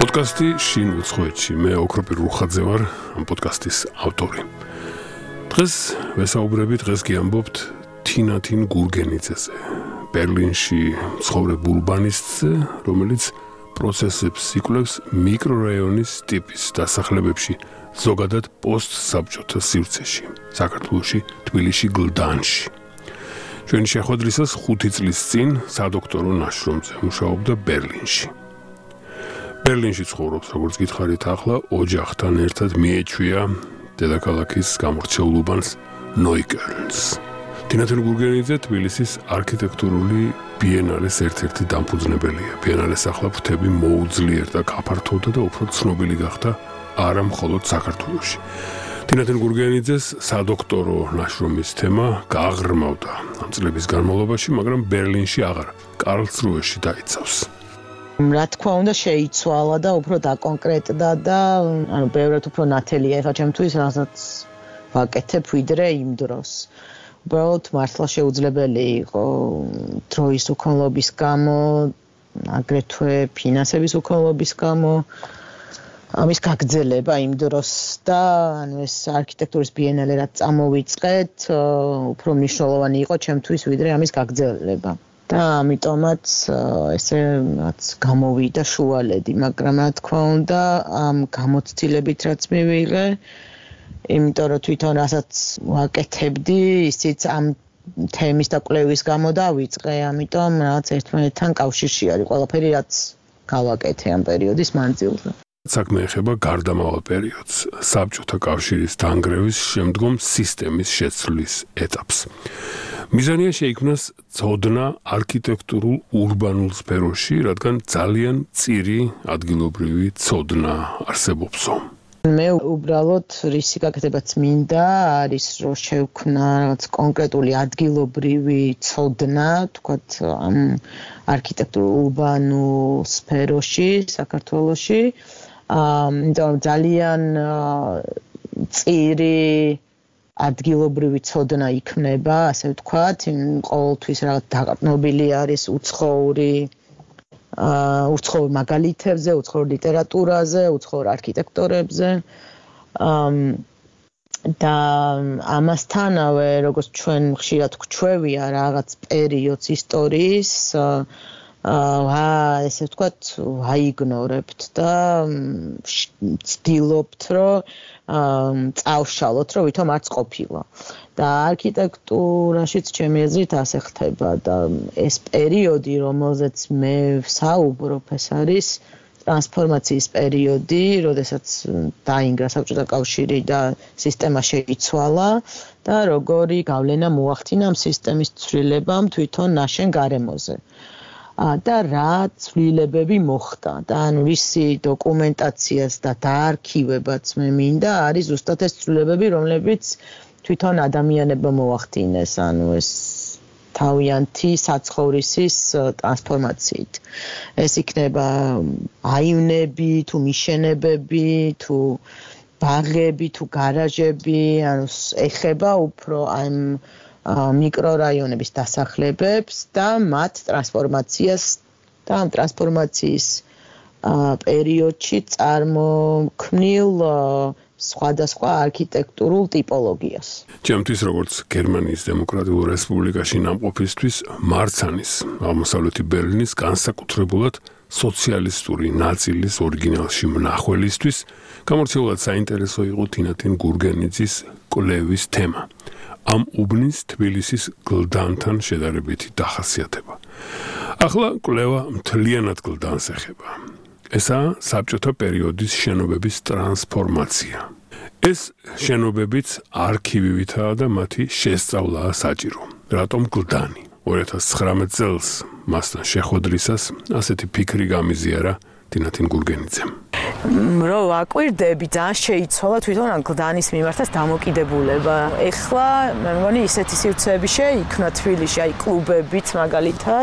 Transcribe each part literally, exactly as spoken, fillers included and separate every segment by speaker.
Speaker 1: პოდკასტი შინ უცხოეთში. მე ოქროპირ რუხაძე ვარ, ამ პოდკასტის ავტორი. დღეს ვესაუბრებით, დღეს გიამბობთ თინათინ გურგენიძეზე, ბერლინში ცხოვრებ ურბანისტზე, რომელიც პროცესებს იკვლევს მიკრორაიონის ტიპის დასახლებებში, ზოგადად პოსტსაბჭოთა სივრცეში, საქართველოში, თბილისში, გლდანში. ჩვენ შეხვედრისას ხუთი წლის წინ სადოქტორო ნაშრომზე მუშაობდა ბერლინში. ბერლინში ცხოვრობს, როგორც გითხარით ახლა, ოჯახთან ერთად მიეჩვია დედაქალაქის გამორჩეულ უბანს ნოიკელნს. თინათინ გურგენიძე თბილისის არქიტექტურული ბიენალეს ერთ-ერთი დამფუძნებელია. ბიენალეს ახლა ფრთები მოუძლიერდა, გაფართოვდა და უფრო ცნობილი გახდა არა მხოლოდ საქართველოში. თინათინ გურგენიძეს სადოქტორო ნაშრომის თემა გააღრმავდა ამ წლების განმავლობაში, მაგრამ ბერლინში აღარ, კარლსრუეში დაიცავს.
Speaker 2: რა თქმა უნდა შეიცვალა და უფრო დაკონკრეტდა და ანუ ბევრად უფრო ნათელია ეხლა ჩემთვის რასაც ვაკეთებ ვიდრე იმ დროს. უბრალოდ მართლა შეუძლებელი იყო დროის უქონლობის გამო, აგრეთვე ფინანსების უქონლობის გამო ამის გაგრძელება იმ დროს და ანუ ეს არქიტექტურის ბიენალე რაც წამოვიწყეთ, უფრო მნიშვნელოვანი იყო ჩემთვის ვიდრე ამის გაგრძელება. და ამიტომაც ესე რაც გამოვიდა შუალედი, მაგრამ რა თქმა უნდა ამ გამოცდილებით რაც მივიღე, იმიტომ რომ თვითონ რასაც ვაკეთებდი, ისიც ამ თემის და კვლევის გამო დავიწყე, ამიტომ რაღაც ერთმანეთთან კავშირში არის ყველაფერი რაც გავაკეთე ამ პერიოდის მანძილზე.
Speaker 1: საქმე ეხება გარდამავალ პერიოდს, საბჭოთა კავშირის დანგრევის შემდგომ სისტემის შეცვლის ეტაპს. მიზანია შეიქმნას ცოდნა არქიტექტურულ ურბანულ სფეროში, რადგან ძალიან მწირი ადგილობრივი ცოდნა არსებობსო.
Speaker 2: მე უბრალოდ რისი გაკეთებაც მინდა არის რომ შევქმნა რაღაც კონკრეტული ადგილობრივი ცოდნა, თქვათ ამ არქიტექტურულ ურბანულ სფეროში საქართველოში. აა ძალიან მწირი ადგილობრივი ცოდნა იქნება, ასე ვთქვათ, ყოველთვის რაღაც დაკნობილი არის უცხოური აა უცხოურ მაგალითებზე, უცხოურ ლიტერატურაზე, უცხოურ არქიტექტორებზე. აა და ამასთანავე, როგორც ჩვენ ხშირად გვჩვევია რაღაც პერიოდს ისტორიის, აა ესე ვთქვათ, ვაიგნორებთ და ვცდილობთ, რომ წავშალოთ, რომ ვითომ არც ყოფილა. და არქიტექტურაშიც ჩემი აზრით ასე ხდება და ეს პერიოდი, რომელზეც მე ვსაუბრობ, ეს არის ტრანსფორმაციის პერიოდი, როდესაც დაინგრა საბჭოთა კავშირი და სისტემა შეიცვალა და როგორი გავლენა მოახდინა ამ სისტემის ცვლილებამ თვითონ ნაშენ გარემოზე. და რა ცვლილებები მოხდა და ანუ ვისი დოკუმენტაციას და დაარქივებაც მე მინდა არის ზუსტად ეს ცვლილებები, რომლებიც თვითონ ადამიანებმა მოახდინეს, ანუ ეს თავიანთი საცხოვრისის ტრანსფორმაციით. ეს იქნება აივნები, თუ მიშენებები, თუ ბაღები, თუ გარაჟები, ანუ ეხება უფრო ამ მიკრორაიონების დასახლებებს და მათ ტრანსფორმაციას და ამ ტრანსფორმაციის პერიოდში წარმოქმნილ სხვადასხვა არქიტექტურულ ტიპოლოგიას.
Speaker 1: ჩემთვის როგორც გერმანიის დემოკრატიულ რესპუბლიკაში ნამყოფისთვის მარცანის აღმოსავლეთი ბერლინის განსაკუთრებულად სოციალისტური ნაწილის ორიგინალში მნახველისთვის გამორჩეულად საინტერესო იყო თინათინ გურგენიძის კვლევის თემა. ამ უბნის თბილისის გლდანთან შედარებითი დახასიათება. ახლა კვლევა მთლიანად გლდანს ეხება. ესაა საბჭოთა პერიოდის შენობების ტრანსფორმაცია. ეს შენობებიც არქივივითაა და მათი შესწავლაა საჭირო. რატომ გლდანი? ორი ათას ცხრამეტ წელს მასთან შეხვედრისას ასეთი ფიქრი გამიზიარა თინათინ გურგენიძემ.
Speaker 2: რომ ვაკვირდები, ძალიან შეიცვალა თვითონ ამ გლდანის მიმართაც დამოკიდებულება. ეხლა მე მგონი ისეთი სივრცეები შეიქმნა თბილისში, აი კლუბებიც მაგალითად,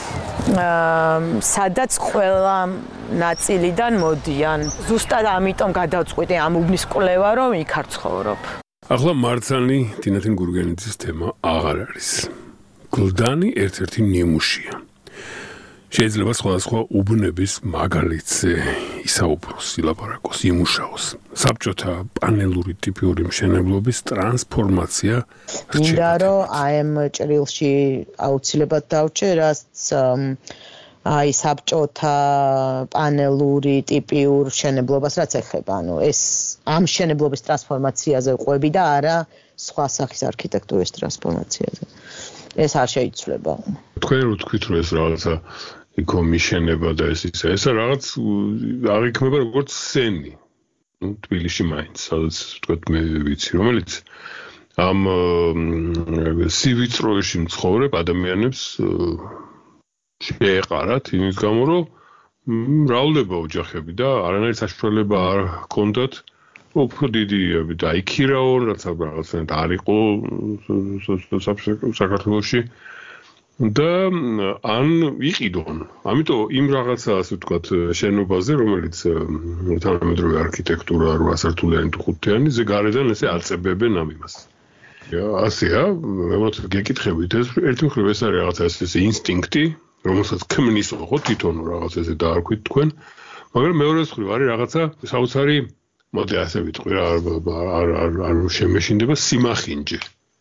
Speaker 2: სადაც ყველა ნაწილიდან მოდიან. ზუსტად ამიტომ გადავწყვიტე ამ უბნის კვლევა, რომ იქ არ ცხოვრობ.
Speaker 1: ახლა მარცანი თინათინ გურგენიძის თემა აღარ არის. გლდანი ერთ-ერთი ნიმუშია. შეიძლება სხვადასხვა უბნების მაგალითზე ისაუბროს, ილაპარაკოს, იმუშაოს. საბჭოთა პანელური ტიპიური მშენებლობის ტრანსფორმაცია
Speaker 2: მინდა რომ აი ამ ჭრილში აუცილებლად დავჭე, რაც აი საბჭოთა პანელური ტიპიურ მშენებლობას რაც ეხება, ანუ ეს ამ მშენებლობის ტრანსფორმაციაზე ყვები და არა სხვა სახის არქიტექტურის ტრანსფორმაციაზე. ეს არ შეიძლება.
Speaker 1: თქვენ რო თქვით რომ ეს რაღაცა იქო მიშენება და ეს ისა, ეს რაღაც აღიქმება როგორც სცენი. ნუ თბილისში მაინც, სადაც თქვათ მე ვიცი, რომელიც ამ სივიწროებში მცხოვრებ ადამიანებს შეეყარათ იმის გამო, რომ მრავლდება ოჯახები და არანაირი საშუალება არ ჰქონდათ უფრო დიდი დაიქირაონ, რაც რაღაცნაირად არ იყო საქართველოში და ან იყიდონ. ამიტომ იმ რაღაცა ასე ვთქვათ შენობაზე, რომელიც თანამედროვე არქიტექტურა რვა სართულიანი თუ ხუთიანი, ზე გარედან ესე აწებებენ ამ იმას. ასეა, მეც გეკითხებით, ეს ერთი მხრივ ეს არის რაღაცა ეს ინსტინქტი, რომელსაც ქმნის ხო თვითონ რაღაც ესე დაარქვით თქვენ, მაგრამ მეორე მხრივ არის რაღაცა საოცარი მოდი ასე ვიტყვი რა არ არ არ შემეშინდება სიმახინჯე.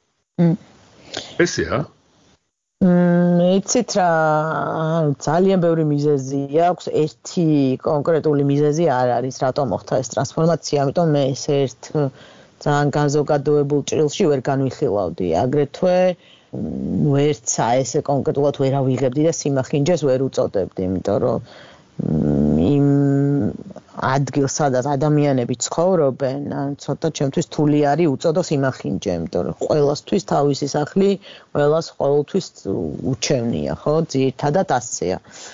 Speaker 1: ესეა?
Speaker 2: მმ, იცით რა, ძალიან ბევრი მიზეზი აქვს, ერთი კონკრეტული მიზეზი არ არის, რატომ მოხდა ეს ტრანსფორმაცია, ამიტომ მე ეს ერთ ძალიან განზოგადოებულ ჭრილში ვერ განვიხილავდი. აგრეთვე ვერცა ესე კონკრეტულად ვერ ავიღებდი და სიმახინჯეს ვერ უწოდებდი, იმიტომ რომ იმ ადგილს, სადაც ადამიანები ცხოვრობენ, ცოტა ჩემთვის რთული არის უწოდო სიმახინჯე, იმიტომ რომ ყველასთვის თავისი სახლი, ყველას ყოველთვის უჩვენია, ხო? ძირითადად ასეა.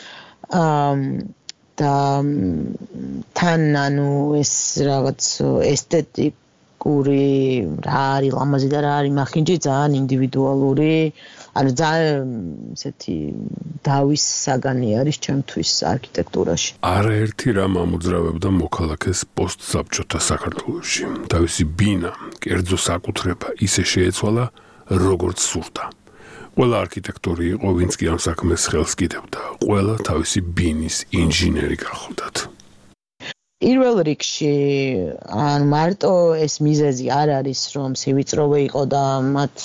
Speaker 2: და თან ანუ ეს რაღაც ესთეტიკური რა არის ლამაზი და რა არის მახინჯი ძალიან ინდივიდუალური, ანუ ძალიან ესეთი დავის საგანი არის ჩემთვის არქიტექტურაში.
Speaker 1: არაერთი რამ ამოძრავებდა მოქალაქეს პოსტსაბჭოთა საქართველოში. თავისი ბინა, კერძო საკუთრება ისე შეეცვალა, როგორც სურდა. ყველა არქიტექტორი იყო, ვინც კი ამ საქმეს ხელს კიდევდა. ყველა თავისი ბინის ინჟინერი გახლდათ.
Speaker 2: პირველ რიგში ან მარტო ეს მიზეზი არ არის, რომ სივიწროვე იყო და მათ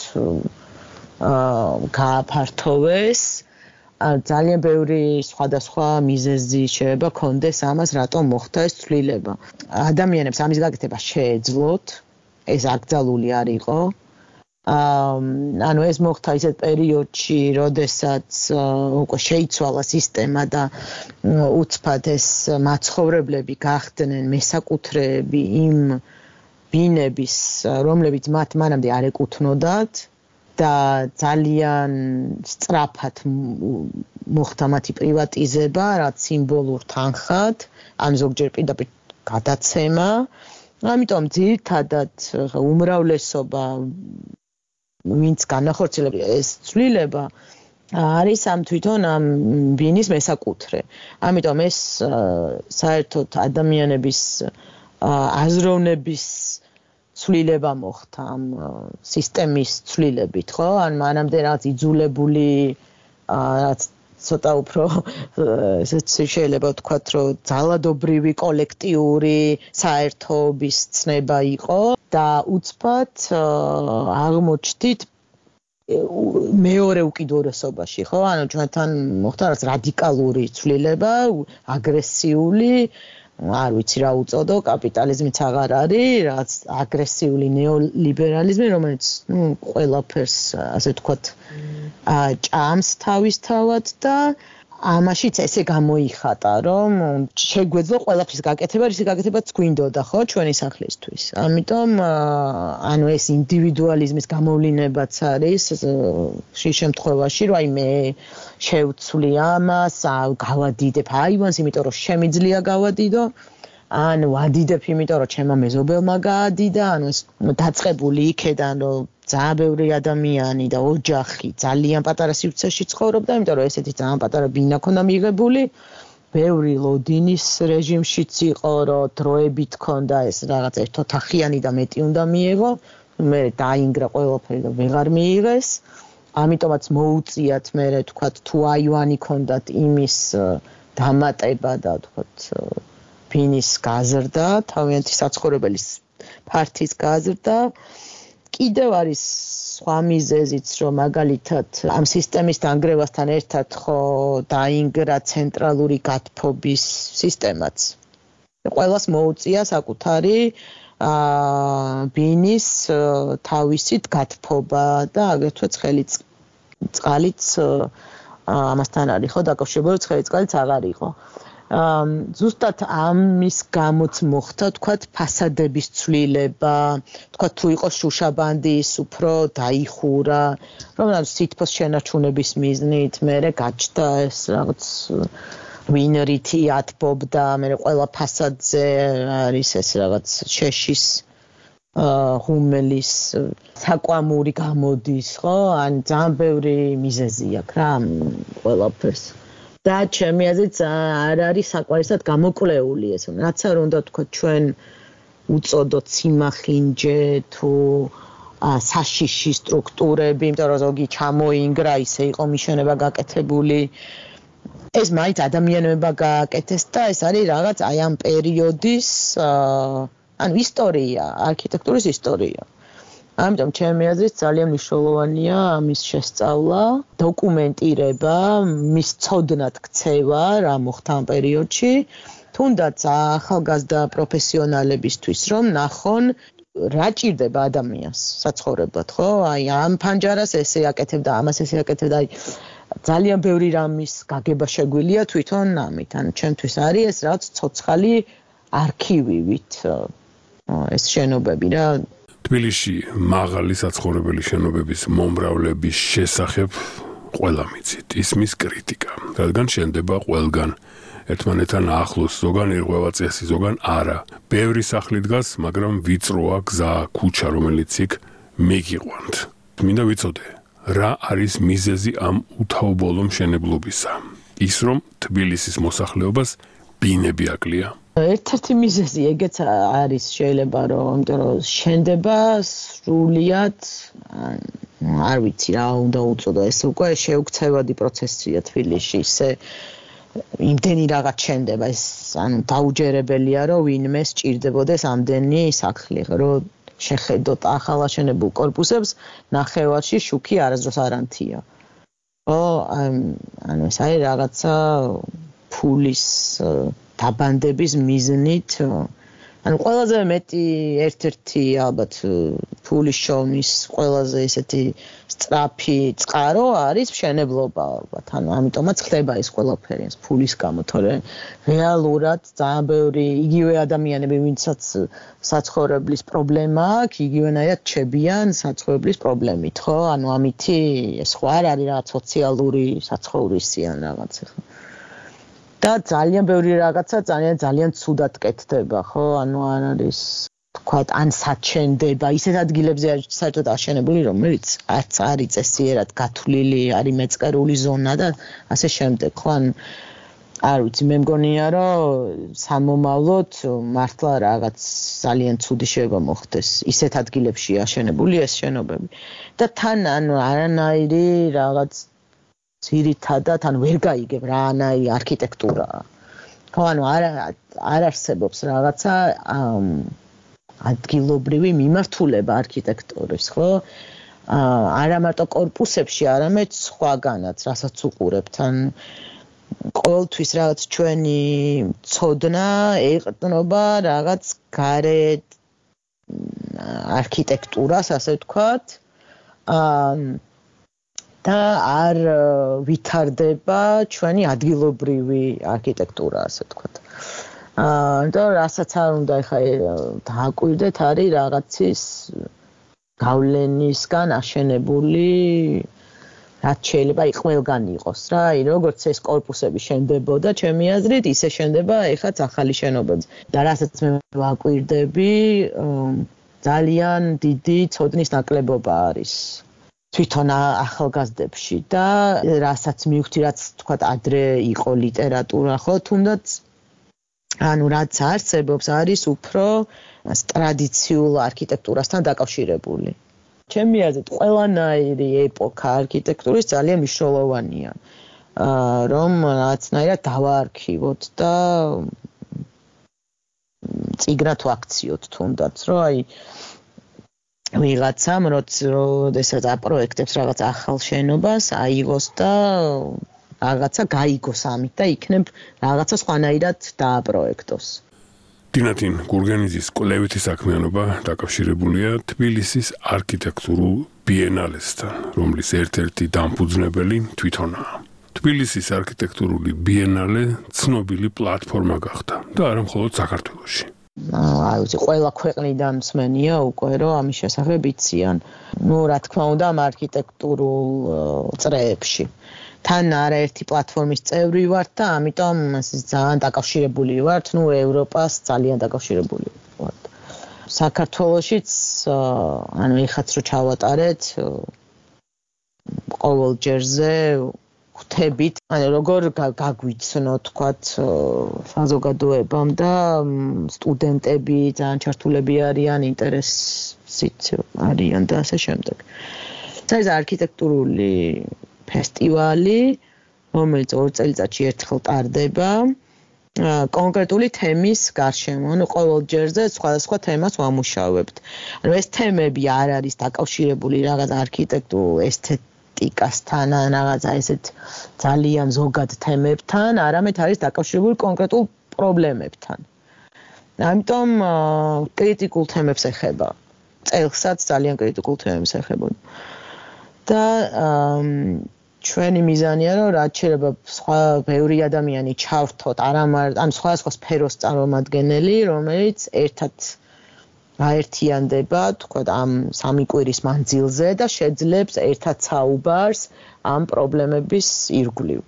Speaker 2: გააფართოვეს. ძალიან ბევრი სხვადასხვა მიზეზი შეიძლება კონდეს ამას, რატომ მოხდა ეს ცვლილება. ადამიანებს ამის გაკეთება შეეძლოთ, ეს აკრძალული არ იყო. ანუ ეს მოხდა ისეთ პერიოდში, როდესაც უკვე შეიცვალა სისტემა და უცბად ეს მაცხოვრებლები გახდნენ მესაკუთრეები იმ ბინების, რომლებიც მათ მანამდე არ ეკუთვნოდათ. და ძალიან სწრაფად მოხდა მათი პრივატიზება, რაც სიმბოლურ თანხად, ან ზოგჯერ პირდაპირ გადაცემა. ამიტომ ძირითადად უმრავლესობა ვინც განახორციელებს ეს ცვლილება არის ამ თვითონ ამ ბინის მესაკუთრე. ამიტომ ეს საერთოდ ადამიანების აზროვნების ცვლილება მოხდა ამ სისტემის ცვლილებით, ხო? ან მანამდე რაც იძულებული რაც ცოტა უფრო ესეც შეიძლება ვთქვათ, რომ ძალადობრივი კოლექტიური საერთოობის ცნება იყო და უცბად აღმოჩნდით მეორე უკიდურესობაში, ხო? ანუ ჩვენთან მოხდა რაც რადიკალური ცვლილება, აგრესიული არ ვიცი რა უწოდო, კაპიტალიზმიც აღარ არის, რაც აგრესიული ნეოლიბერალიზმი, რომელიც, ну, ყველაფერს, ასე ვთქვათ, ჭამს თავისთავად და ამაშიც ესე გამოიხატა, რომ შეგვეძლო ყველაფრის გაკეთება, რის გაკეთებაც გვინდოდა, ხო, ჩვენი სახლისთვის. ამიტომ, ანუ ეს ინდივიდუალიზმის გამოვლინებაც არის შე შემთხვევაში, რომ აი მე შევცვლი ამას, გავადიდებ აივანს, იმიტომ რომ შემიძლია გავადიდო, ან ვადიდებ, იმიტომ რომ ჩემმა მეზობელმა გაადიდა, ანუ ეს დაწყებული იქედან, რომ ძალიან ბევრი ადამიანი და ოჯახი ძალიან პატარა სივრცეში ცხოვრობდა, იმიტომ რომ ესეთი ძალიან პატარა ბინა ქონდა მიღებული. ბევრი ლოდინის რეჟიმშიც იყო, რომ დროებით ქონდა ეს რაღაც ერთოთახიანი და მეტი უნდა მიიღო. მე დაინგრა ყველაფერი და ვეღარ მიიღეს. ამიტომაც მოუწიათ მე თქვათ თუ აივანი ქონდათ იმის დამატება და თქვათ ბინის გაზრდა, თავიანთი საცხოვრებელი ფართის გაზრდა. კიდევ არის სხვა მიზეზიც, რომ მაგალითად ამ სისტემის დანგრევასთან ერთად ხო დაინგრა ცენტრალური გათბობის სისტემაც. ყველას მოუწია საკუთარი ბინის თავისით გათბობა და აგრეთვე ცხელი წყალიც ამასთან არის ხო დაკავშირებული, ცხელი წყალიც აღარ იყო. ზუსტად ამის გამოც მოხდა თქვათ ფასადების ცვლილება, თქვათ თუ იყოს შუშაბანდი ის უფრო დაიხურა, რომ სითბოს შენარჩუნების მიზნით მერე გაჩნდა ეს რაღაც ვინრითი ათბობდა, მერე ყველა ფასადზე არის ეს რაღაც შეშის ღუმელის საკვამური გამოდის, ხო? ან ძალიან ბევრი მიზეზი აქვს რა ყველაფერს. და ჩემი აზრით არ არის საკმარისად გამოკვლეული ეს, რაც არ უნდა თქვა ჩვენ უწოდოთ სიმახინჯე თუ საშიში სტრუქტურები, იმიტომ რომ ზოგი ჩამოინგრა, ისე იყო მიშენება გაკეთებული. ეს მაინც ადამიანებმა გააკეთეს და ეს არის რაღაც აი ამ პერიოდის ანუ ისტორია, არქიტექტურის ისტორია. ამიტომ ჩემი აზრით ძალიან მნიშვნელოვანია ამის შესწავლა, დოკუმენტირება, მის ცოდნად ქცევა, რა მოხდა ამ პერიოდში, თუნდაც ახალგაზრდა პროფესიონალებისთვის, რომ ნახონ რა ჭირდება ადამიანს საცხოვრებლად, ხო? აი ამ ფანჯარას ესე აკეთებდა, ამას ესე აკეთებდა, აი ძალიან ბევრი რამის გაგება შეგვიძლია თვითონ ამით, ან ჩემთვის არის ეს რაც ცოცხალი არქივივით ეს შენობები რა.
Speaker 1: თბილისში მაღალი საცხოვრებელი შენობების მომრავლების შესახებ ყველა მიცით ისმის კრიტიკა, რადგან შენდება ყველგან ერთმანეთთან ახლოს, ზოგან ერღვევა წესი, ზოგან არა. ბევრი სახლი დგას, მაგრამ ვიწროა გზა, ქუჩა, რომელიც იქ მიგიყვანთ. მინდა ვიცოდე, რა არის მიზეზი ამ უთაობოლო მშენებლობისა? ის რომ თბილისის მოსახლეობას ბინები აკლია.
Speaker 2: ერთ-ერთი მიზეზი ეგეც არის შეიძლება რომ იმიტომ რომ შენდება სრულიად არ ვიცი რა უნდა უწოდო ეს უკვე შეუქცევადი პროცესია თბილისში ისე იმდენი რაღაც შენდება ეს ანუ დაუჯერებელია რომ ვინმე სჭირდებოდეს ამდენი სახლი რომ შეხედოთ ახალაშენებულ კორპუსებს ნახევარში შუქი არასდროს არ ანთია. ო ანუ ეს არის რაღაცა ფულის დაბანდების მიზნით ანუ ყველაზე მეტი ერთ-ერთი ალბათ ფულის შოვნის ყველაზე ესეთი სწრაფი წყარო არის მშენებლობა ალბათ ანუ ამიტომაც ხდება ეს ყველაფერი ეს ფულის გამო თორე რეალურად ძალიან ბევრი იგივე ადამიანები ვინცაც საცხოვრებლის პრობლემა აქვს იგივენაირად ჩებიან საცხოვრებლის პრობლემით ხო ანუ ამითი ეს ხო არ არის რაღაც სოციალური საცხოვრისი ან რაღაც ხო და ძალიან ბევრი რაღაცა ძალიან ძალიან ცუდად კეთდება, ხო? ანუ არ არის თქვათ ან საჩენდება, ისეთ ადგილებზე საერთოდ აშენებული, რომელიც არც არის წესიერად გათვლილი, არის მეწყერული ზონა და ასე შემდეგ, ხო? ან არ ვიცი, მე მგონია, რომ სამომავლოდ მართლა რაღაც ძალიან ცუდი შეიძლება მოხდეს ისეთ ადგილებში აშენებული ეს შენობები. და თან ანუ არანაირი რაღაც ძირითადად ან ვერ გაიგებ რანაირი არქიტექტურაა. ხო, ანუ არ არ არსებობს რაღაცა ადგილობრივი მიმართულება არქიტექტურის, ხო? არა მარტო კორპუსებში, არამედ სხვაგანაც, რასაც უყურებთ, ან ყოველთვის რაღაც ჩვენი ცოდნა ეყრდნობა რაღაც გარე არქიტექტურას, ასე ვთქვათ. აა და არ ვითარდება ჩვენი ადგილობრივი არქიტექტურა, ასე ვთქვათ. აა და რასაც არ უნდა ხა დააკვირდეთ, არის რაღაცის გავლენისგან აშენებული რაც შეიძლება ყველგან იყოს რა, აი როგორც ეს კორპუსები შენდებოდა, ჩემი აზრით, ისე შენდება ეხაც ახალი შენობები. და რასაც მე ვაკვირდები, ძალიან დიდი ცოდნის ნაკლებობა არის. თვითონ ახალგაზრდებში და რასაც მივხვდი, რაც თქვათ ადრე იყო ლიტერატურა, ხო, თუნდაც ანუ რაც არსებობს, არის უფრო ტრადიციულ არქიტექტურასთან დაკავშირებული. ჩემი აზრით ყველანაირი ეპოქა არქიტექტურის ძალიან მნიშვნელოვანია. აა რომ რაღაცნაირად დავაარქივოთ და წიგნად ვაქციოთ თუნდაც, რომ აი ვიღაცამ როდესაც აპროექტებს რაღაც ახალ შენობას, აიღოს და რაღაცა გაიგოს ამით და იქნებ რაღაცა სხვანაირად დააპროექტოს.
Speaker 1: დინათინ გურგენიძის კვლევითი საქმიანობა დაკავშირებულია თბილისის არქიტექტურულ ბიენალესთან, რომლის ერთ-ერთი დამფუძნებელი თვითონაა. თბილისის არქიტექტურული ბიენალე ცნობილი პლატფორმა გახდა და არა მხოლოდ საქართველოში.
Speaker 2: აი ვიცი, ყველა ქვეყნიდან მსმენია უკვე რომ ამის შესახებ იციან. ნუ რა თქმა უნდა, ამ არქიტექტურულ წრეებში. თან არაერთი პლატფორმის წევრი ვართ და ამიტომ ძალიან დაკავშირებული ვართ, ნუ ევროპას ძალიან დაკავშირებული ვართ. საქართველოშიც ანუ ეხაც რო ჩავატარეთ ყოველ ჯერზე ხვდებით, ანუ როგორ გაგვიცნო თქვათ საზოგადოებამ და სტუდენტები ძალიან ჩართულები არიან, ინტერესით არიან და ასე შემდეგ. ეს არქიტექტურული ფესტივალი, რომელიც ორ წელიწადში ერთხელ ტარდება, კონკრეტული თემის გარშემო, ანუ ყოველ ჯერზე სხვადასხვა თემას ვამუშავებთ. ანუ ეს თემები არ არის დაკავშირებული რაღაც არქიტექტურულ ესთეტიკასთან, ან რაღაცა ესეთ ძალიან ზოგად თემებთან, არამედ არის დაკავშირებული კონკრეტულ პრობლემებთან. ამიტომ კრიტიკულ თემებს ეხება. წელსაც ძალიან კრიტიკულ თემებს ეხება. და ჩვენი მიზანია რომ რაც შეიძლება სხვა ბევრი ადამიანი ჩავრთოთ, არამარ ან სხვადასხვა სფეროს წარმომადგენელი, რომელიც ერთად გაერთიანდება, თქვა ამ სამი კვირის მანძილზე და შეძლებს ერთად საუბარს ამ პრობლემების ირგვლივ.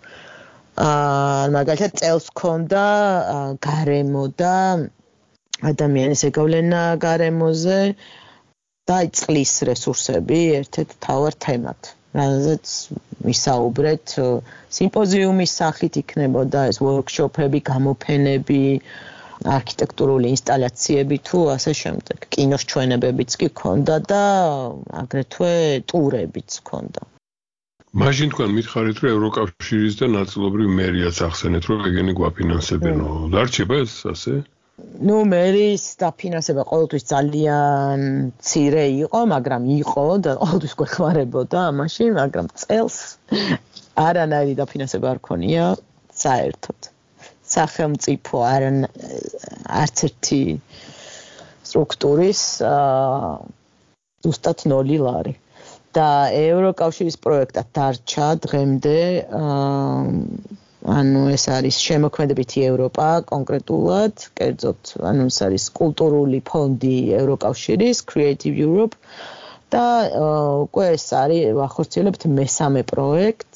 Speaker 2: აა მაგალითად წელს ჰქონდა გარემო და ადამიანის ეკავლენა გარემოზე და წყლის რესურსები ერთ-ერთ მთავარ თემად. რაზეც ვისაუბრეთ სიმპოზიუმის სახით იქნებოდა ეს ვორქშოპები, გამოფენები, არქიტექტურული ინსტალაციები თუ ასე შემდეგ. კინოს ჩვენებებიც კი ჰქონდა და აგრეთვე ტურებიც ჰქონდა.
Speaker 1: მაშინ თქვენ მითხარით, რომ ევროკავშირის და ნაწილობრივ მერიაც ახსენეთ, რომ ეგენი გვაფინანსებენო. დარჩება ეს ასე?
Speaker 2: ნუ მერის დაფინანსება ყოველთვის ძალიან მცირე იყო, მაგრამ იყო და ყოველთვის გვეხმარებოდა ამაში, მაგრამ წელს არანაირი დაფინანსება არ ქონია საერთოდ. სახელმწიფო არ არც ერთი სტრუქტურის ზუსტად ნოლი ლარი. და ევროკავშირის პროექტად დარჩა დღემდე ანუ ეს არის შემოქმედებითი ევროპა კონკრეტულად, კერძოდ ანუ ეს არის კულტურული ფონდი ევროკავშირის Creative Europe და უკვე ეს არის ვახორციელებთ მესამე პროექტს.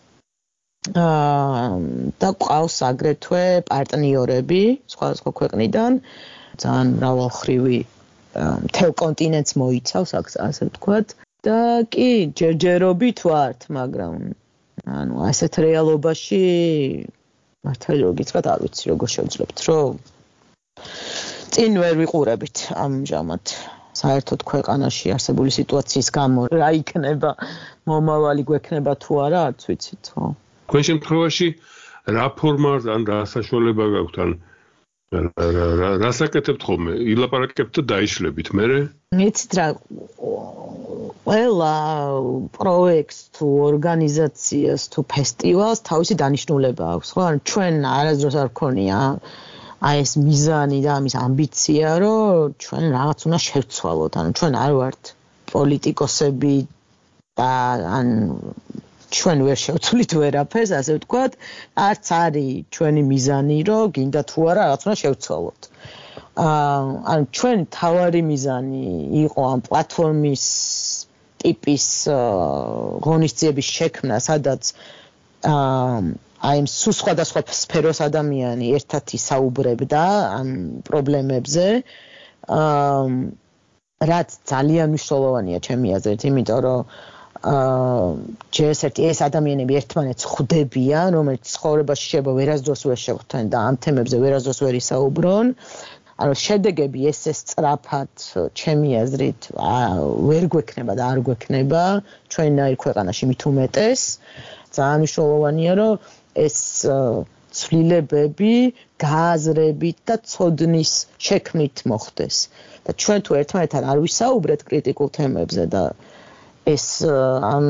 Speaker 2: აა და ყავს აგრეთვე პარტნიორები სხვადასხვა ქვეყნიდან, ძალიან მრავალმხრივი მთელ კონტინენტს მოიცავს, ასე ვთქვათ. და კი ჯერჯერობით ვართ, მაგრამ ანუ ასეთ რეალობაში მართალი რო გითხრათ, არ ვიცი როგორ შევძლებთ, რომ წინ ვერ ვიყურებით ამჟამად საერთოდ ქვეყანაში არსებული სიტუაციის გამო რა იქნება, მომავალი გვექნება თუ არა, არც ვიცით, ხო.
Speaker 1: თქვენ შემთხვევაში რა ფორმა ან რა საშუალება გაქვთ ან რა საკეთებთ ხოლმე? ილაპარაკებთ და დაიშლებით მერე?
Speaker 2: მიცით რა ყველა პროექტს თუ ორგანიზაციას თუ ფესტივალს თავისი დანიშნულება აქვს, ხო? ან ჩვენ არასდროს არ გქონია აი ეს მიზანი და ამის ამბიცია, რომ ჩვენ რაღაც უნდა შევცვალოთ, ანუ ჩვენ არ ვართ პოლიტიკოსები და ან ჩვენ ვერ შევცვლით ვერაფერს, ასე ვთქვათ, არც არის ჩვენი მიზანი, რომ გინდა თუ არა რაღაც უნდა შევცვალოთ. აა ან ჩვენ თავარი მიზანი იყო ამ პლატფორმის ტიპის ღონისძიების შექმნა, სადაც აა აი ამ სხვადასხვა სფეროს ადამიანი ერთად ისაუბრებდა ამ პრობლემებზე. აა რაც ძალიან მნიშვნელოვანია ჩემი აზრით, იმიტომ რომ აა ჯერსერთი ეს ადამიანები ერთმანეთს ხვდებიან, რომელიც ცხოვრებაში შეიძლება ვერასდროს ვერ შეხვდნენ და ამ თემებზე ვერასდროს ვერ ისაუბრონ. ანუ შედეგები ესე სწრაფად ჩემი აზრით ვერ გვექნება და არ გვექნება ჩვენნაირ ქვეყანაში მით უმეტეს. ძალიან მნიშვნელოვანია რომ ეს ცვლილებები გააზრებით და ცოდნის შექმნით მოხდეს. და ჩვენ თუ ერთმანეთთან არ ვისაუბრეთ კრიტიკულ თემებზე და ეს ამ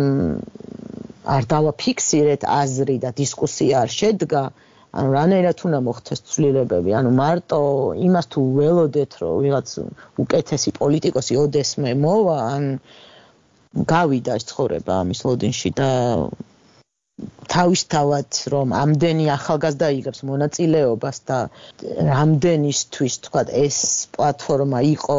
Speaker 2: არ დავაფიქსირეთ აზრი და დისკუსია არ შედგა, ანუ რანაირად უნდა მოხდეს ცვლილებები, ანუ მარტო იმას თუ ველოდეთ, რომ ვიღაც უკეთესი პოლიტიკოსი ოდესმე მოვა, ან გავიდა ეს ცხოვრება ამის ლოდინში და თავისთავად რომ ამდენი ახალგაზრდა იღებს მონაწილეობას და რამდენისთვის თქვა ეს პლატფორმა იყო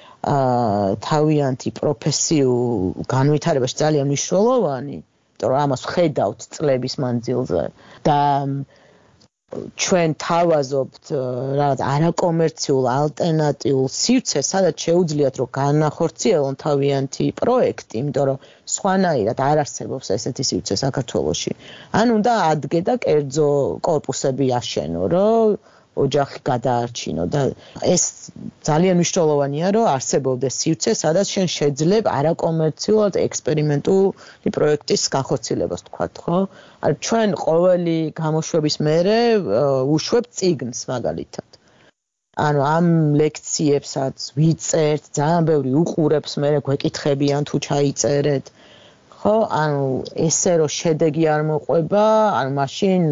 Speaker 2: თავიანთი პროფესიულ განვითარებაში ძალიან მნიშვნელოვანი, იმიტომ რომ ამას ხედავთ წლების მანძილზე და ჩვენ თავაზობთ რაღაც არაკომერციულ ალტერნატიულ სივრცეს, სადაც შეუძლიათ რომ განახორციელონ თავიანთი პროექტი, იმიტომ რომ სხვანაირად არ არსებობს ესეთი სივრცე საქართველოში. ან უნდა ადგე და კერძო კორპუსები აშენო, რომ ოჯახი გადაარჩინო და ეს ძალიან მნიშვნელოვანია, რომ არსებობდეს სივრცე, სადაც შენ შეძლებ არაკომერციულად ექსპერიმენტული პროექტის განხორციელებას, თქვათ, ხო? ანუ ჩვენ ყოველი გამოშვების მერე უშვებთ წიგნს მაგალითად. ანუ ამ ლექციებსაც ვიწერთ, ძალიან ბევრი უყურებს, მერე გვეკითხებიან თუ ჩაიწერეთ. ხო, ანუ ესე რომ შედეგი არ მოყვება, ანუ მაშინ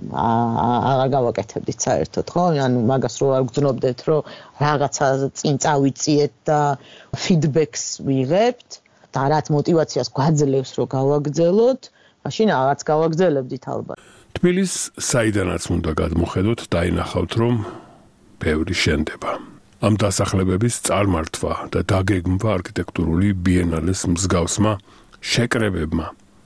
Speaker 2: აღარ გავაკეთებდით საერთოდ, ხო? ანუ მაგას რო არ გძნობდეთ, რომ რაღაცა წინ წავიწიეთ და ფიდბექს ვიღებთ და რაც мотиваციას გვაძლევს რომ გავაგრძელოთ, მაშინ აღარც გავაგრძელებდით ალბათ.
Speaker 1: თბილისს საიდანაც უნდა გადმოხედოთ, დაინახავთ რომ ბევრი შენდება. ამ დასახლებების წარმართვა და დაგეგმვა არქიტექტურული ბიენალეს მსგავსმა შეკრებებმა.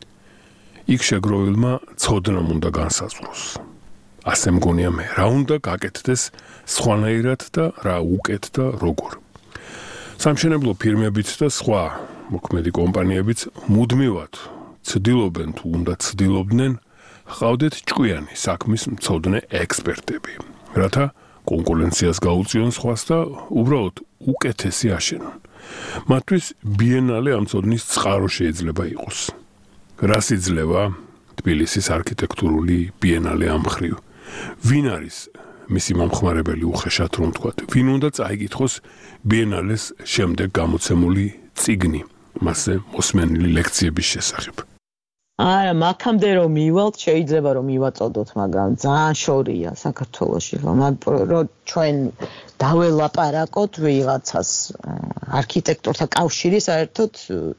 Speaker 1: იქ შეგროვილმა ცოდნამ უნდა განსაზღვროს. ასე მგონია მე, რა უნდა გაკეთდეს სხვანაირად და რა უკეთ და როგორ. სამშენებლო ფირმებიც და სხვა მოქმედი კომპანიებიც მუდმივად ცდილობენ თუ უნდა ცდილობდნენ ჰყავდეთ ჭკვიანი საქმის მცოდნე ექსპერტები, რათა კონკურენციას გაუწიონ სხვას და უბრალოდ უკეთესი აშენონ. მათთვის ბიენალე ამ ცოდნის წყარო შეიძლება იყოს. რას იძლევა თბილისის არქიტექტურული ბიენალე ამ მხრივ? ვინ არის მისი მომხმარებელი უხეშად რომ თქვათ? ვინ უნდა წაიკითხოს ბიენალეს შემდეგ გამოცემული წიგნი, მასზე მოსმენილი ლექციების შესახებ?
Speaker 2: არა, მაქამდე რომ მივალთ, შეიძლება რომ მივაწოდოთ, მაგრამ ძალიან შორია საქართველოში, რომ ჩვენ დაველაპარაკოთ ვიღაცას არქიტექტორთა კავშირი საერთოდ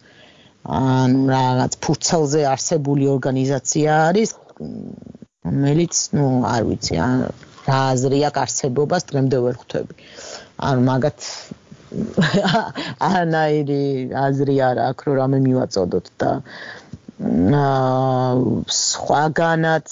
Speaker 2: ან რაღაც ფურცელზე არსებული ორგანიზაცია არის, რომელიც, ну, არ ვიცი, რა აზრი აქვს არსებობას დღემდე ვერ ხვდები. ანუ მაგათ ანაირი აზრი არ აქვს, რომ რამე მივაწოდოთ და სხვაგანაც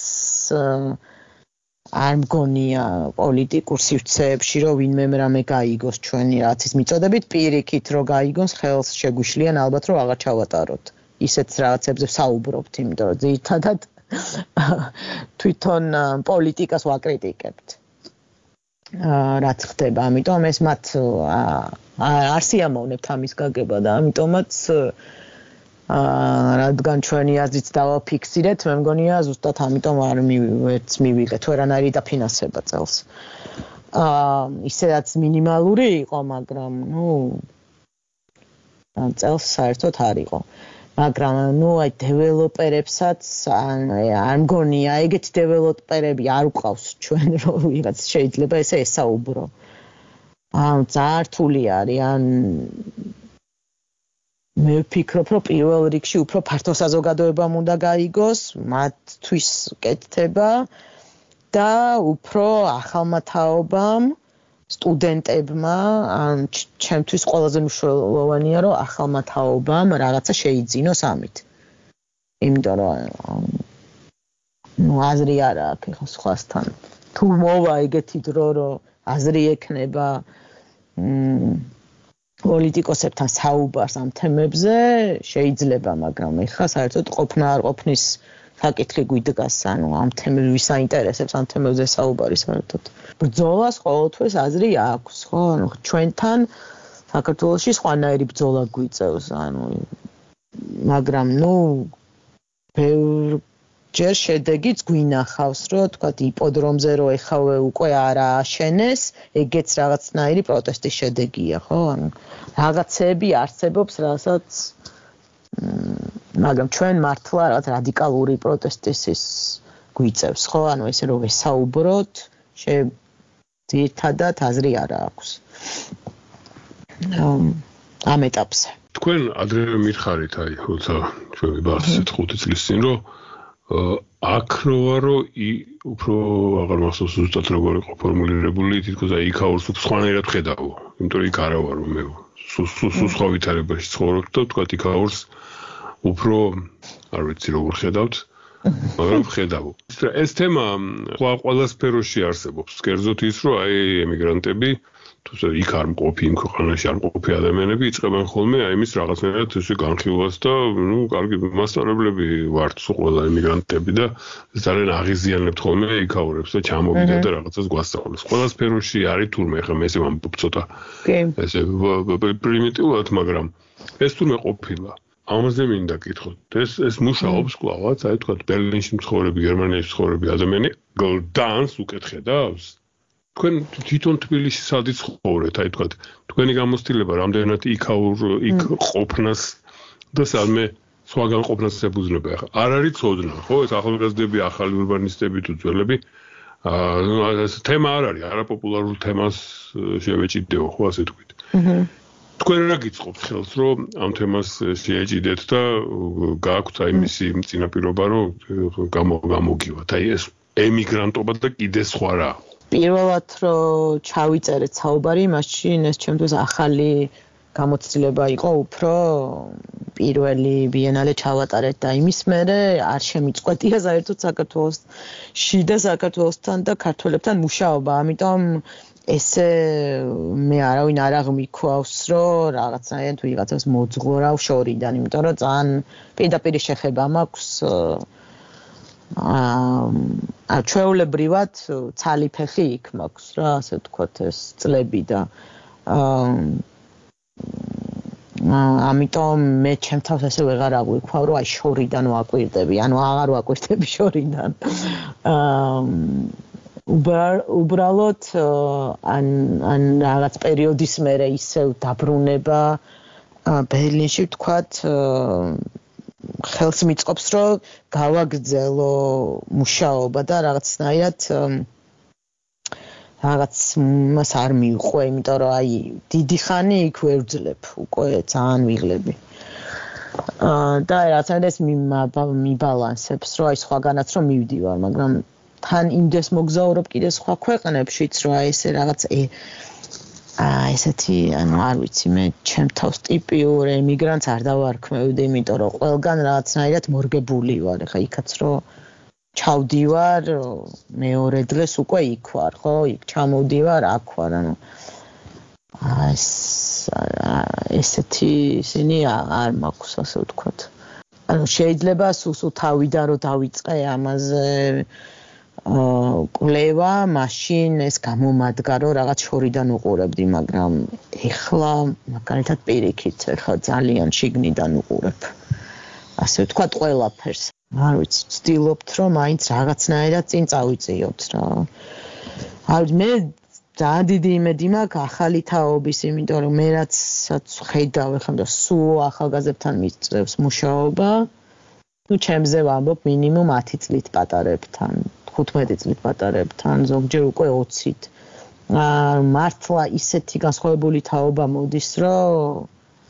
Speaker 2: არ მგონია პოლიტიკურ სივრცეებში რომ ვინმე რამე გაიგოს ჩვენი რაცის მიწოდებით პირიქით რომ გაიგოს ხელს შეგვიშლიან ალბათ რომ აღარ ჩავატაროთ ისეთ რაღაცებზე საუბრობთ იმიტომ რომ ძირითადად თვითონ პოლიტიკას ვაკრიტიკებთ რაც ხდება ამიტომ ეს მათ არ სიამოვნებთ ამის გაგება და ამიტომაც რადგან ჩვენი აზრით დავაფიქსირეთ, მე მგონია ზუსტად ამიტომ არ მივერც მივიღეთ ვერანაირი დაფინანსება წელს. აა ისედაც მინიმალური იყო, მაგრამ ნუ წელს საერთოდ არ იყო. მაგრამ ნუ აი დეველოპერებსაც არ მგონია ეგეთი დეველოპერები არ უყავს ჩვენ რომ ვიღაც შეიძლება ესე ესაუბრო. აა ძალიან რთული არიან მე ვფიქრობ, რომ პირველ რიგში უფრო ფართო საზოგადოებამ უნდა გაიგოს, მათთვის კეთდება და უფრო ახალმა თაობამ, სტუდენტებმა, ან ჩემთვის ყველაზე მნიშვნელოვანია, რომ ახალმა თაობამ რაღაცა შეიძინოს ამით. იმიტომ რომ ნუ აზრი არ აქვს ხო სხვასთან. თუ მოვა ეგეთი დრო, რომ აზრი ექნება პოლიტიკოსებთან საუბარს ამ თემებზე შეიძლება, მაგრამ ეხლა საერთოდ ყოფნა არ ყოფნის საკითხი გვიდგას, ანუ ამ თემებს ვისაინტერესებს ამ თემებზე საუბარი საერთოდ. ბრძოლას ყოველთვის აზრი აქვს, ხო? ანუ ჩვენთან საქართველოში სხვანაირი ბრძოლა გვიწევს, ანუ მაგრამ ნუ ბევრ ჯერ შედეგიც გვინახავს, რომ თქვათ იპოდრომზე რო ეხავე უკვე არა აშენეს, ეგეც რაღაცნაირი პროტესტის შედეგია, ხო? ანუ რაღაცები არსებობს, რასაც მაგრამ ჩვენ მართლა რაღაც რადიკალური პროტესტის ის გვიწევს, ხო? ანუ ესე რომ ვესაუბროთ, შე ძირთადად აზრი არა აქვს. ამ ეტაპზე.
Speaker 1: თქვენ ადრევე მითხარით, აი, როცა ჩვენ ვიბარსეთ ხუთი წლის წინ, რომ აქ რო ვარო, უფრო აღარ მახსოვს ზუსტად როგორ იყო ფორმულირებული, თითქოს აი იქაურს სხვანაირად ხედავო, იმიტომ რომ იქ არა ვარო მე. სულ სხვა ვითარებაში ცხოვრობ და თქვა იქაურს უფრო არ ვიცი როგორ ხედავთ, მაგრამ ხედავ. ეს თემა ყველა სფეროში არსებობს. კერძოდ ის, რომ აი ემიგრანტები თუ იქ არ მყოფი, იმ ქვეყანაში არ მყოფი ადამიანები იწყებენ ხოლმე აი იმის რაღაცნაირად ესე განხილვას და ნუ კარგი მასწავლებლები ვართ სულ ყველა ემიგრანტები და ძალიან აღიზიანებთ ხოლმე იქაურებს და ჩამოვიდა და რაღაცას გვასწავლეს. ყველა სფეროში არის თურმე ხა მე ესე ვამბობ ცოტა. ესე პრიმიტიულად, მაგრამ ეს თურმე ყოფილა. ამაზე მინდა გითხოთ. ეს ეს მუშაობს კლავაც, აი თქვა ბერლინში მცხოვრები, გერმანიაში მცხოვრები ადამიანები გლდანს უკეთხედავს. თქვენ თვითონ თბილისში სადიც ცხოვრეთ, აი თქვა თქვენი გამოცდილება რამდენად იქაურ იქ ყოფნას და სადმე სხვაგან ყოფნას ებუძნება ახლა. არ არის ცოდნა, ხო? ეს ახალგაზრდები, ახალი ურბანისტები თუ ძველები აა ეს თემა არ არის, არაპოპულარულ თემას შევეჭიდეო, ხო ასე თქვით. აჰა. თქვენ რა გიწყობთ ხელს, რომ ამ თემას შეეჭიდეთ და გააქვთ აი მისი წინაპირობა, რომ გამოგივათ. აი ეს ემიგრანტობა და კიდე სხვა რა.
Speaker 2: პირველად რომ ჩავიწერეთ საუბარი, მაშინ ეს ჩემთვის ახალი გამოცდილება იყო უფრო პირველი ბიენალე ჩავატარეთ და იმის მერე არ შემიწყვეტია საერთოდ საქართველოს შიდა საქართველოსთან და ქართველებთან მუშაობა, ამიტომ ესე მე არავინ არ აღმიქვავს, რომ რაღაცნაირად ვიღაცას მოძღვრავ შორიდან, იმიტომ რომ ძალიან პირდაპირ შეხება მაქვს აა ჩვეულებრივად ცალი ფეხი იქ მაქვს რა, ასე ვთქვათ, ეს წლები და აა ამიტომ მე ჩემთავს ესე ვეღარ აღვიქვავ, რომ აი შორიდან ვაკვირდები, ანუ აღარ ვაკვირდები შორიდან. აა უბრალოდ ან ან რაღაც პერიოდის მერე ისევ დაბრუნება ბერლინში ვთქვათ ხელს მიწყობს, რომ გავაგრძელო მუშაობა და რაღაცნაირად რაღაც მას არ მივყვე, იმიტომ რომ აი დიდი ხანი იქ ვერ ვძლებ, უკვე ძალიან ვიღლები. აა და რაღაცნაირად ეს მიბალანსებს, რომ აი სხვაგანაც რომ მივდივარ, მაგრამ თან იმდეს მოგზაურობ კიდე სხვა ქვეყნებშიც, რომ აი ესე რაღაც აა ესეთი, ანუ არ ვიცი, მე ჩემთავს ტიპიურ ემიგრანტს არ დავარქმევდი, იმიტომ რომ ყველგან რაღაცნაირად მორგებული ვარ. ეხა იქაც რომ ჩავდივარ, მეორე დღეს უკვე იქ ვარ, ხო? იქ ჩამოვდივარ, აქ ვარ, ანუ ეს ესეთი ისინი არ მაქვს, ასე ვთქვათ. ანუ შეიძლება სულ თავიდან რომ დავიწყე ამაზე კვლევა, მაშინ ეს გამომადგა, რომ რაღაც შორიდან უყურებდი, მაგრამ ეხლა მაგალითად პირიქით, ეხლა ძალიან შიგნიდან უყურებ. ასე ვთქვათ, ყველაფერს. არ ვიცი, ვცდილობთ, რომ მაინც რაღაცნაირად წინ წავიწიოთ რა. არ მე ძალიან დიდი იმედი მაქვს ახალი თაობის, იმიტომ რომ მე რაც ხედავ ეხლა და სულ ახალგაზრდებთან მიწევს მუშაობა, ну ჩემზე ვამბობ მინიმუმ ათი წლით პატარებთან. ხუთმეტი წლით პატარებთან, ზოგჯერ უკვე ოცით. აა მართლა ისეთი განსხვავებული თაობა მოდის, რომ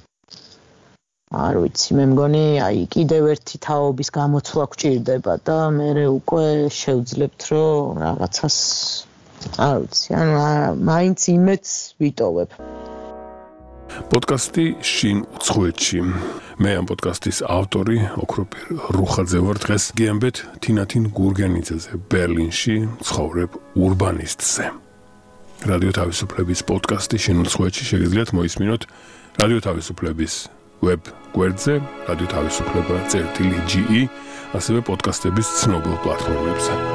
Speaker 2: არ ვიცი, მე მგონი, აი კიდევ ერთი თაობის გამოცვლა გვჭირდება და მე უკვე შევძლებთ, რომ რაღაცას არ ვიცი, ანუ მაინც იმედს ვიტოვებ.
Speaker 1: პოდკასტი შინ უცხოეთში. მე ამ პოდკასტის ავტორი ოქროპირ რუხაძე ვარ. დღეს გიამბეთ თინათინ გურგენიძეზე, ბერლინში ცხოვრებ ურბანისტზე. რადიო თავისუფლების პოდკასტი შინ უცხოეთში შეგიძლიათ მოისმინოთ რადიო თავისუფლების web გვერდზე, რადიო თავისუფლება წერტილი ჯი ი, ასევე პოდკასტების ცნობილ პლატფორმებზე.